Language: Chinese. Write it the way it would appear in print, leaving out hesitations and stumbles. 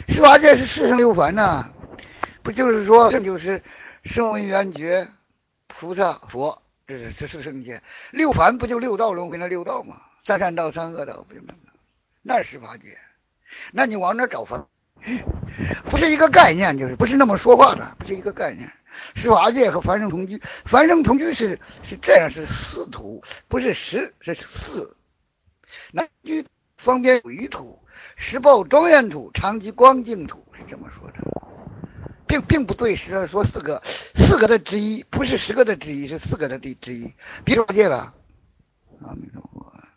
十八界是四圣六凡呐、不就是说这就是声闻缘觉、菩萨、佛，这四圣界。六凡不就六道轮回那六道吗？三善道、三恶道，不就那是十八界？那你往那找凡，不是一个概念，就是不是那么说话的，不是一个概念。十八界和凡圣同居，凡圣同居是这样，是四土，不是十，是四。南居方边有余土，实报庄严土，长吉光净土，是这么说的。并不对，是说四个的之一，不是10个的之一，是4个的之一。别说界了，阿弥陀佛。